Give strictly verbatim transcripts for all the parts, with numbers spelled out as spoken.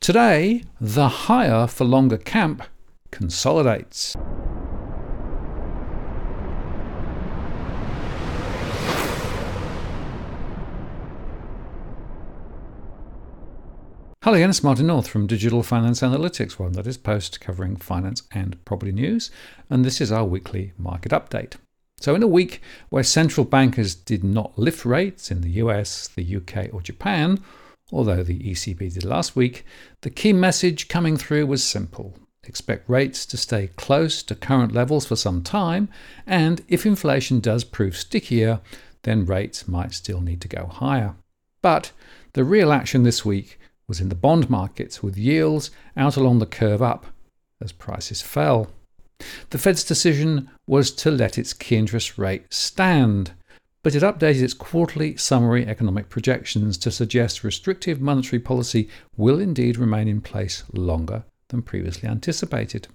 Today, the higher for longer camp consolidates. Hello again, it's Martin North from Digital Finance Analytics, one that is post covering finance and property news, and this is our weekly market update. So in a week where central bankers did not lift rates in the U S, the U K or Japan, although the E C B did last week, the key message coming through was simple. Expect rates to stay close to current levels for some time, and if inflation does prove stickier, then rates might still need to go higher. But the real action this week was in the bond markets, with yields out along the curve up as prices fell. The Fed's decision was to let its key interest rate stand, but it updated its quarterly summary economic projections to suggest restrictive monetary policy will indeed remain in place longer than previously anticipated.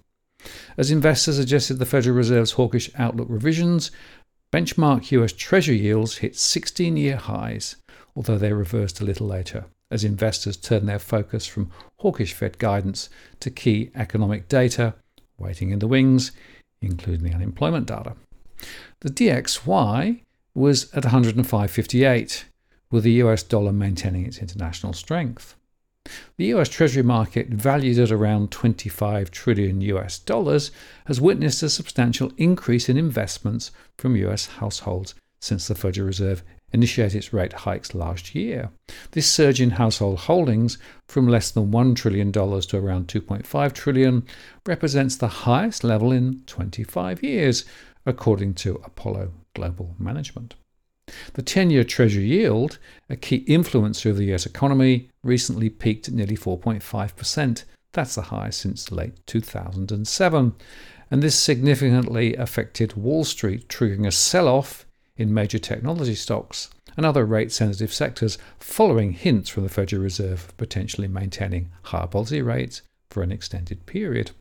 As investors adjusted the Federal Reserve's hawkish outlook revisions, benchmark U S Treasury yields hit sixteen-year highs, although they reversed a little later, as investors turn their focus from hawkish Fed guidance to key economic data waiting in the wings, including the unemployment data. The D X Y was at one hundred five point five eight, with the U S dollar maintaining its international strength. The U S Treasury market, valued at around twenty-five trillion U S dollars, has witnessed a substantial increase in investments from U S households since the Federal Reserve initiated its rate hikes last year. This surge in household holdings from less than one trillion dollars to around two point five trillion dollars represents the highest level in twenty-five years, according to Apollo Global Management. The ten-year Treasury yield, a key influencer of the U S economy, recently peaked at nearly four point five percent. That's the highest since late two thousand seven. And this significantly affected Wall Street, triggering a sell-off in major technology stocks and other rate-sensitive sectors, following hints from the Federal Reserve of potentially maintaining higher policy rates for an extended period.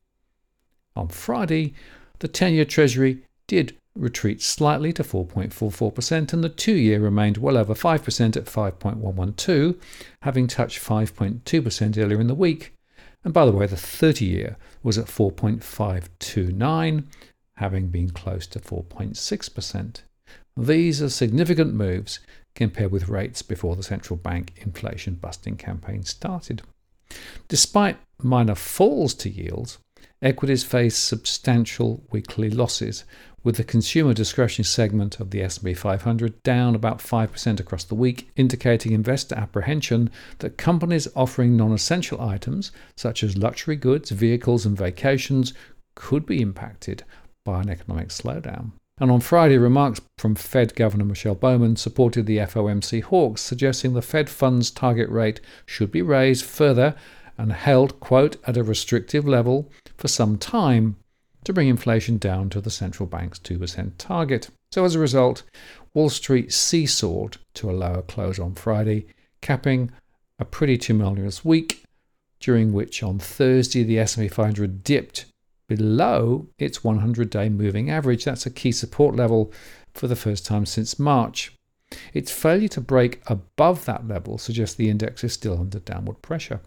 On Friday, the ten-year Treasury did retreat slightly to four point four four percent, and the two-year remained well over five percent at five point one one two, having touched five point two percent earlier in the week. And by the way, the thirty-year was at four point five two nine, having been close to four point six percent. These are significant moves compared with rates before the central bank inflation-busting campaign started. Despite minor falls to yields, equities faced substantial weekly losses, with the consumer discretionary segment of the S and P five hundred down about five percent across the week, indicating investor apprehension that companies offering non-essential items such as luxury goods, vehicles and vacations could be impacted by an economic slowdown. And on Friday, remarks from Fed Governor Michelle Bowman supported the F O M C hawks, suggesting the Fed funds target rate should be raised further and held, quote, at a restrictive level for some time to bring inflation down to the central bank's two percent target. So as a result, Wall Street seesawed to a lower close on Friday, capping a pretty tumultuous week, during which on Thursday the S and P five hundred dipped below its one hundred day moving average. That's a key support level for the first time since March. Its failure to break above that level suggests the index is still under downward pressure.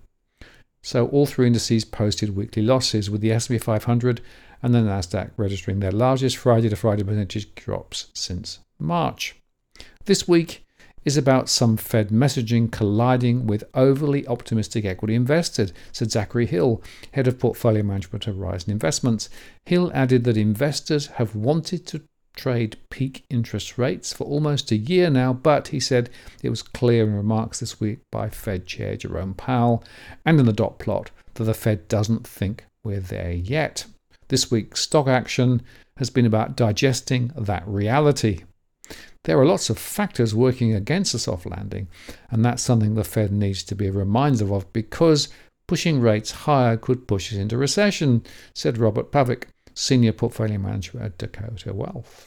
So all three indices posted weekly losses, with the S and P five hundred and the Nasdaq registering their largest Friday-to-Friday percentage drops since March. This week is about some Fed messaging colliding with overly optimistic equity investors, said Zachary Hill, head of portfolio management at Horizon Investments. Hill added that investors have wanted to trade peak interest rates for almost a year now, but he said it was clear in remarks this week by Fed Chair Jerome Powell and in the dot plot that the Fed doesn't think we're there yet. This week's stock action has been about digesting that reality. There are lots of factors working against a soft landing, and that's something the Fed needs to be reminded of, because pushing rates higher could push us into recession, said Robert Pavick, Senior Portfolio Manager at Dakota Wealth.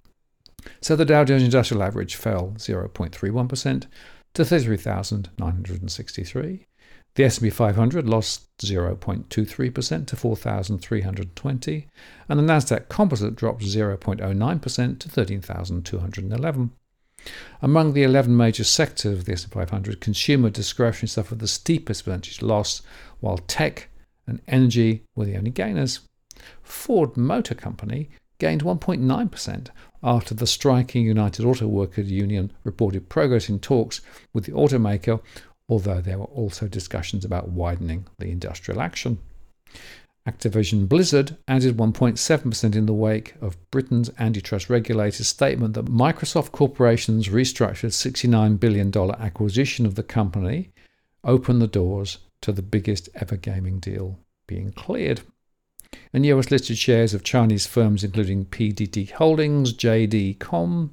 So the Dow Jones Industrial Average fell zero point three one percent to thirty-three thousand nine hundred sixty-three. The S and P five hundred lost zero point two three percent to four thousand three hundred twenty, and the Nasdaq Composite dropped zero point zero nine percent to thirteen thousand two hundred eleven. Among the eleven major sectors of the S and P five hundred, consumer discretionary suffered the steepest percentage loss, while tech and energy were the only gainers. Ford Motor Company gained one point nine percent after the striking United Auto Workers Union reported progress in talks with the automaker, although there were also discussions about widening the industrial action. Activision Blizzard added one point seven percent in the wake of Britain's antitrust regulator's statement that Microsoft Corporation's restructured sixty-nine billion dollars acquisition of the company opened the doors to the biggest ever gaming deal being cleared. And U S-listed shares of Chinese firms including P D D Holdings, J D Com,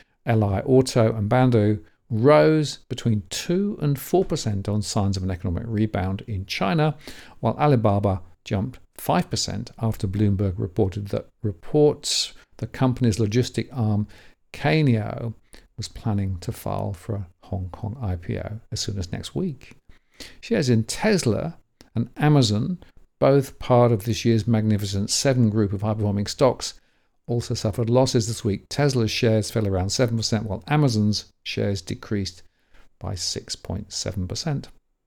L I Auto and Baidu rose between two and four percent on signs of an economic rebound in China, while Alibaba jumped five percent after Bloomberg reported that reports the company's logistic arm Cainiao was planning to file for a Hong Kong I P O as soon as next week. Shares in Tesla and Amazon, both part of this year's Magnificent Seven group of high-performing stocks, also suffered losses this week. Tesla's shares fell around seven percent, while Amazon's shares decreased by six point seven percent.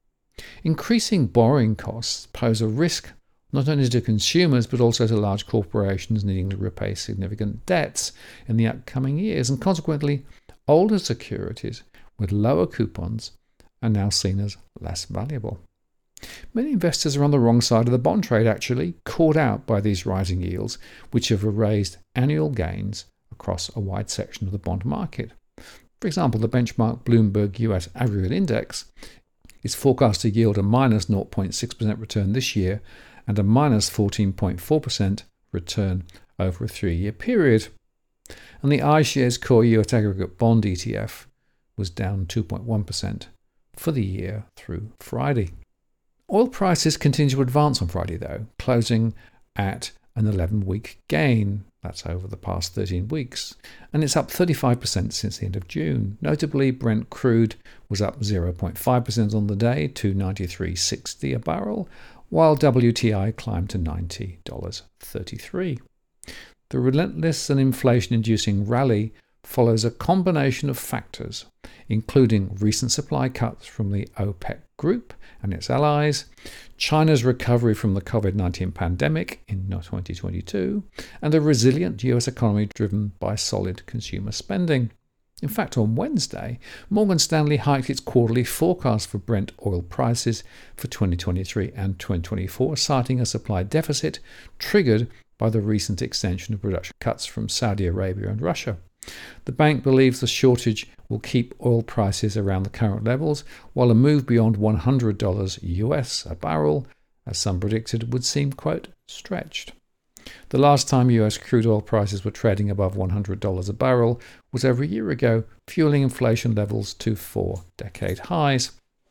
Increasing borrowing costs pose a risk not only to consumers but also to large corporations needing to repay significant debts in the upcoming years, and consequently, older securities with lower coupons are now seen as less valuable. Many investors are on the wrong side of the bond trade, actually, caught out by these rising yields, which have erased annual gains across a wide section of the bond market. For example, the benchmark Bloomberg U S Aggregate Index is forecast to yield a minus zero point six percent return this year and a minus fourteen point four percent return over a three-year period. And the iShares Core U S Aggregate Bond E T F was down two point one percent for the year through Friday. Oil prices continue to advance on Friday, though, closing at an eleven-week gain. That's over the past thirteen weeks. And it's up thirty-five percent since the end of June. Notably, Brent crude was up zero point five percent on the day to ninety-three sixty a barrel, while W T I climbed to ninety dollars thirty-three. The relentless and inflation-inducing rally follows a combination of factors, including recent supply cuts from the OPEC group and its allies, China's recovery from the covid nineteen pandemic in twenty twenty-two, and a resilient U S economy driven by solid consumer spending. In fact, on Wednesday, Morgan Stanley hiked its quarterly forecast for Brent oil prices for twenty twenty-three and twenty twenty-four, citing a supply deficit triggered by the recent extension of production cuts from Saudi Arabia and Russia. The bank believes the shortage will keep oil prices around the current levels, while a move beyond one hundred dollars U S a barrel, as some predicted, would seem, quote, stretched. The last time U S crude oil prices were trading above one hundred dollars a barrel was over a year ago, fueling inflation levels to four-decade highs.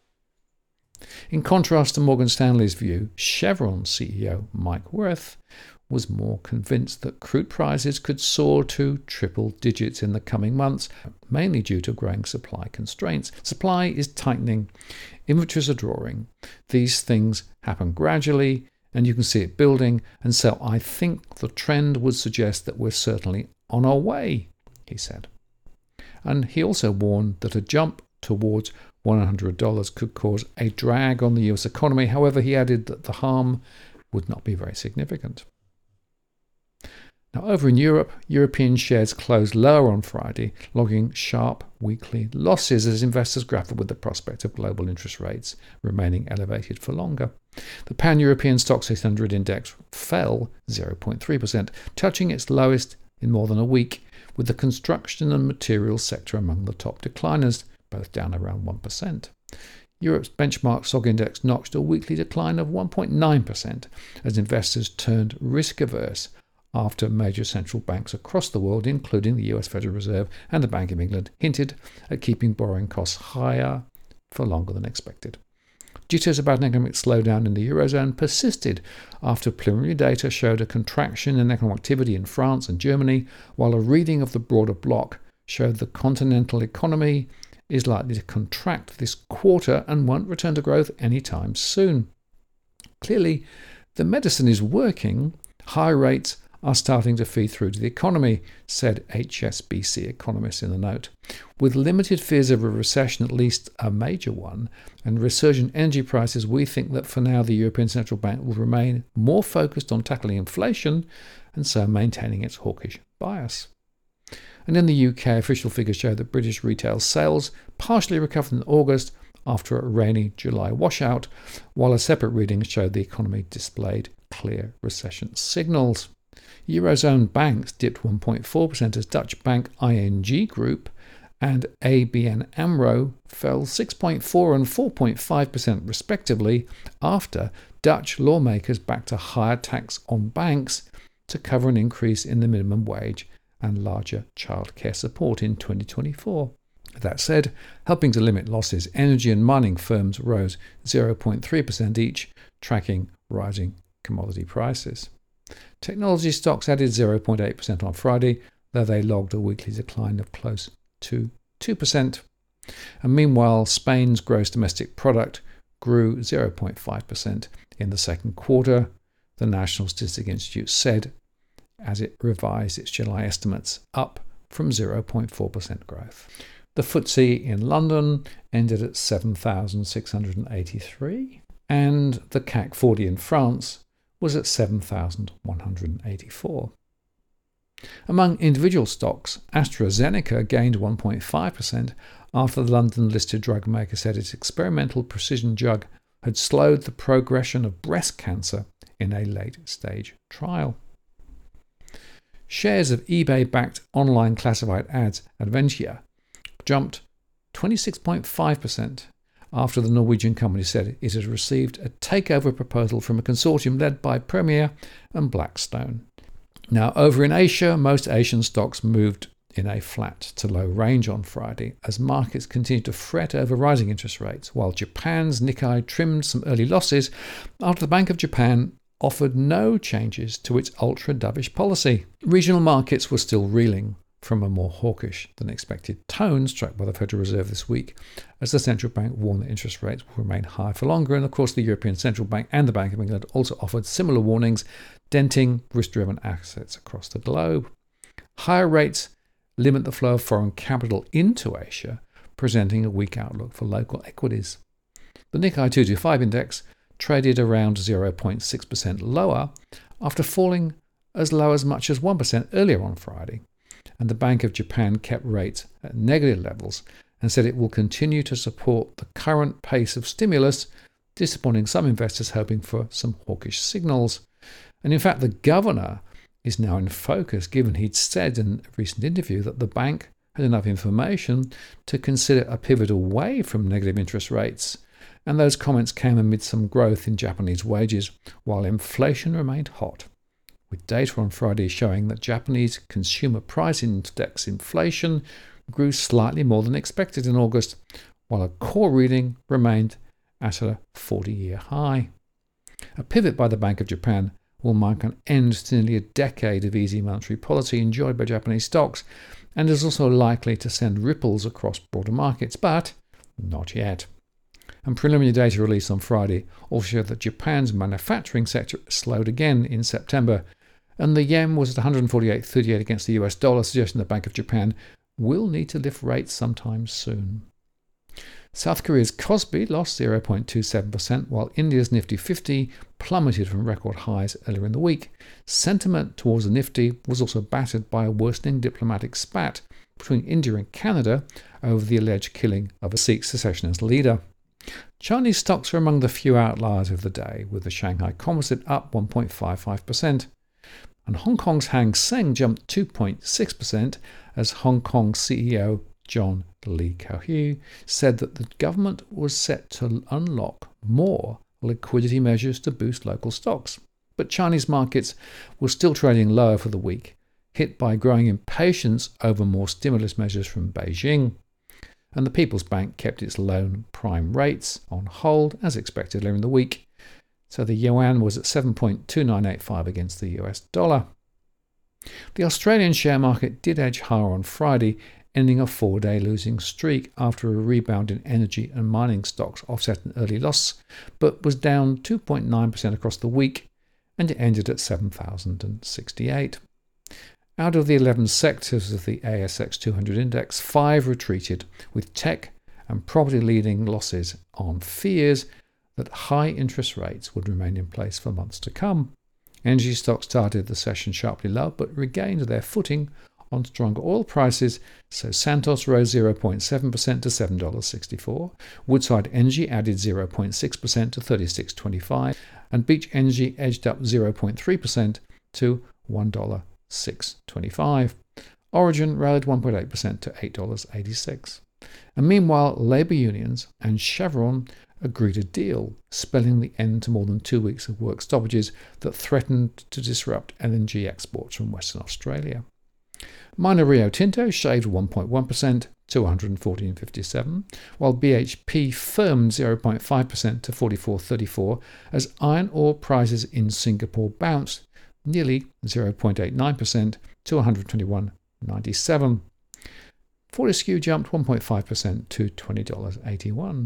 In contrast to Morgan Stanley's view, Chevron C E O Mike Wirth was more convinced that crude prices could soar to triple digits in the coming months, mainly due to growing supply constraints. Supply is tightening, inventories are drawing. These things happen gradually, and you can see it building, and so I think the trend would suggest that we're certainly on our way, he said. And he also warned that a jump towards one hundred dollars could cause a drag on the U S economy. However, he added that the harm would not be very significant. Now, over in Europe, European shares closed lower on Friday, logging sharp weekly losses as investors grapple with the prospect of global interest rates remaining elevated for longer. The Pan-European Stoxx eight hundred index fell zero point three percent, touching its lowest in more than a week, with the construction and materials sector among the top decliners, both down around one percent. Europe's benchmark S O G index notched a weekly decline of one point nine percent as investors turned risk-averse after major central banks across the world, including the U S Federal Reserve and the Bank of England, hinted at keeping borrowing costs higher for longer than expected. Jitters about an economic slowdown in the Eurozone persisted after preliminary data showed a contraction in economic activity in France and Germany, while a reading of the broader bloc showed the continental economy is likely to contract this quarter and won't return to growth anytime soon. Clearly, the medicine is working. High rates are starting to feed through to the economy, said H S B C economists in the note. With limited fears of a recession, at least a major one, and resurgent energy prices, we think that for now the European Central Bank will remain more focused on tackling inflation and so maintaining its hawkish bias. And in the U K, official figures show that British retail sales partially recovered in August after a rainy July washout, while a separate reading showed the economy displayed clear recession signals. Eurozone banks dipped one point four percent as Dutch bank I N G Group and A B N AMRO fell six point four and four point five percent respectively after Dutch lawmakers backed a higher tax on banks to cover an increase in the minimum wage and larger childcare support in twenty twenty-four. That said, helping to limit losses, energy and mining firms rose zero point three percent each, tracking rising commodity prices. Technology stocks added zero point eight percent on Friday, though they logged a weekly decline of close to two percent. And meanwhile, Spain's gross domestic product grew zero point five percent in the second quarter, the National Statistics Institute said, as it revised its July estimates up from zero point four percent growth. The F T S E in London ended at seven thousand six hundred eighty-three, and the C A C forty in France was at seven thousand one hundred eighty-four. Among individual stocks, AstraZeneca gained one point five percent after the London-listed drug maker said its experimental precision drug had slowed the progression of breast cancer in a late-stage trial. Shares of eBay-backed online classified ads Adventia jumped twenty-six point five percent after the Norwegian company said it had received a takeover proposal from a consortium led by Premier and Blackstone. Now, over in Asia, most Asian stocks moved in a flat to low range on Friday as markets continued to fret over rising interest rates, while Japan's Nikkei trimmed some early losses after the Bank of Japan offered no changes to its ultra-dovish policy. Regional markets were still reeling from a more hawkish than expected tone struck by the Federal Reserve this week, as the central bank warned that interest rates will remain high for longer. And of course, the European Central Bank and the Bank of England also offered similar warnings, denting risk-driven assets across the globe. Higher rates limit the flow of foreign capital into Asia, presenting a weak outlook for local equities. The Nikkei two twenty-five index traded around zero point six percent lower after falling as low as much as one percent earlier on Friday. And the Bank of Japan kept rates at negative levels and said it will continue to support the current pace of stimulus, disappointing some investors hoping for some hawkish signals. And in fact, the governor is now in focus, given he'd said in a recent interview that the bank had enough information to consider a pivot away from negative interest rates. And those comments came amid some growth in Japanese wages, while inflation remained hot, with data on Friday showing that Japanese consumer price index inflation grew slightly more than expected in August, while a core reading remained at a forty-year high. A pivot by the Bank of Japan will mark an end to nearly a decade of easy monetary policy enjoyed by Japanese stocks, and is also likely to send ripples across broader markets, but not yet. And preliminary data released on Friday also showed that Japan's manufacturing sector slowed again in September, and the yen was at one forty-eight thirty-eight against the U S dollar, suggesting the Bank of Japan will need to lift rates sometime soon. South Korea's Kospi lost zero point two seven percent, while India's Nifty fifty plummeted from record highs earlier in the week. Sentiment towards the Nifty was also battered by a worsening diplomatic spat between India and Canada over the alleged killing of a Sikh secessionist leader. Chinese stocks are among the few outliers of the day, with the Shanghai Composite up one point five five percent. And Hong Kong's Hang Seng jumped two point six percent as Hong Kong C E O John Lee Kuo-heu said that the government was set to unlock more liquidity measures to boost local stocks. But Chinese markets were still trading lower for the week, hit by growing impatience over more stimulus measures from Beijing. And the People's Bank kept its loan prime rates on hold as expected later in the week. So the yuan was at seven point two nine eight five against the U S dollar. The Australian share market did edge higher on Friday, ending a four-day losing streak after a rebound in energy and mining stocks offset an early loss, but was down two point nine percent across the week and it ended at seven thousand sixty-eight. Out of the eleven sectors of the A S X two hundred index, five retreated, with tech and property leading losses on fears that high interest rates would remain in place for months to come. Energy stocks started the session sharply low but regained their footing on stronger oil prices, so Santos rose zero point seven percent to seven dollars sixty-four, Woodside Energy added zero point six percent to thirty-six twenty-five, and Beach Energy edged up zero point three percent to one dollar six twenty-five. Origin rallied one point eight percent to eight dollars eighty-six. And meanwhile, labour unions and Chevron agreed a deal, spelling the end to more than two weeks of work stoppages that threatened to disrupt L N G exports from Western Australia. Minor Rio Tinto shaved one point one percent to one hundred fourteen fifty-seven, while B H P firmed zero point five percent to forty-four thirty-four as iron ore prices in Singapore bounced nearly zero point eight nine percent to one hundred twenty-one ninety-seven. Fortescue jumped one point five percent to twenty dollars eighty-one.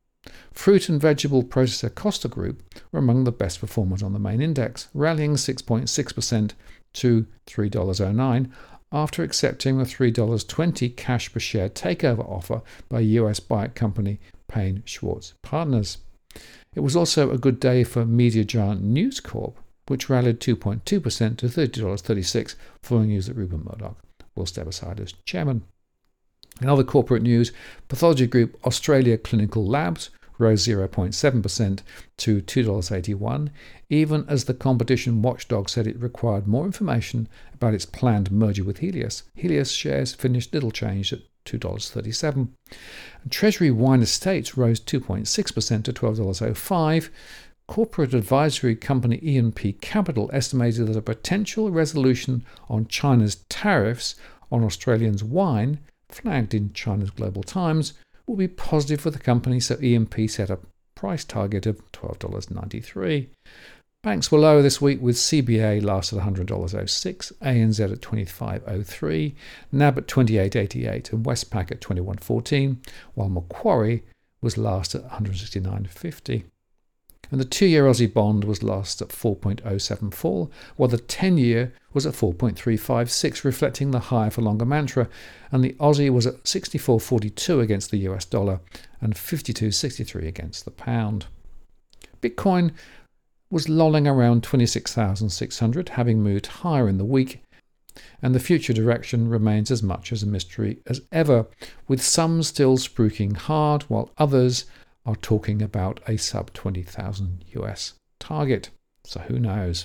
Fruit and vegetable processor Costa Group were among the best performers on the main index, rallying six point six percent to three dollars oh nine after accepting the three dollars twenty cash per share takeover offer by U S buyout company Payne Schwartz Partners. It was also a good day for media giant News Corp, which rallied two point two percent to thirty dollars thirty-six following news that Rupert Murdoch will step aside as chairman. In other corporate news, pathology group Australia Clinical Labs rose zero point seven percent to two dollars eighty-one, even as the competition watchdog said it required more information about its planned merger with Helios. Helios shares finished little changed at two dollars thirty-seven. And Treasury Wine Estates rose two point six percent to twelve dollars oh five. Corporate advisory company E and P Capital estimated that a potential resolution on China's tariffs on Australians' wine, flagged in China's Global Times, will be positive for the company, so E and P set a price target of twelve dollars ninety-three. Banks were lower this week, with C B A last at one hundred dollars oh six, A N Z at twenty-five oh three, N A B at twenty-eight eighty-eight and Westpac at twenty-one fourteen, while Macquarie was last at one hundred sixty-nine fifty. And the two-year Aussie bond was last at four point oh seven four, while the ten-year was at four point three five six, reflecting the higher for longer mantra, and the Aussie was at sixty-four forty-two against the U S dollar and fifty-two sixty-three against the pound. Bitcoin was lolling around twenty-six thousand six hundred, having moved higher in the week, and the future direction remains as much as a mystery as ever, with some still spruiking hard, while others are talking about a sub twenty thousand U S target. So who knows?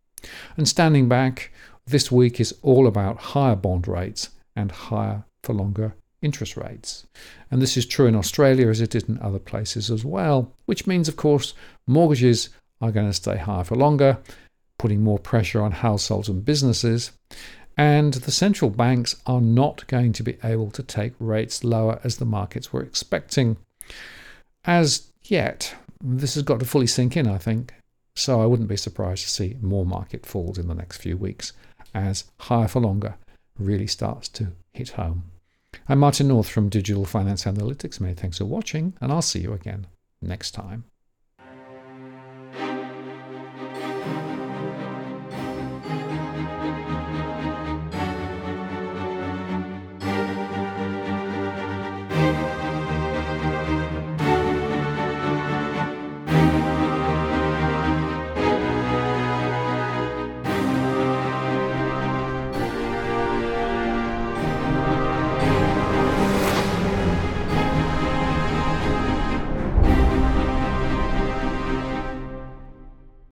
And standing back, this week is all about higher bond rates and higher for longer interest rates. And this is true in Australia as it is in other places as well, which means, of course, mortgages are going to stay higher for longer, putting more pressure on households and businesses. And the central banks are not going to be able to take rates lower as the markets were expecting. As yet, this has got to fully sink in, I think, so I wouldn't be surprised to see more market falls in the next few weeks as higher for longer really starts to hit home. I'm Martin North from Digital Finance Analytics. Many thanks for watching, and I'll see you again next time.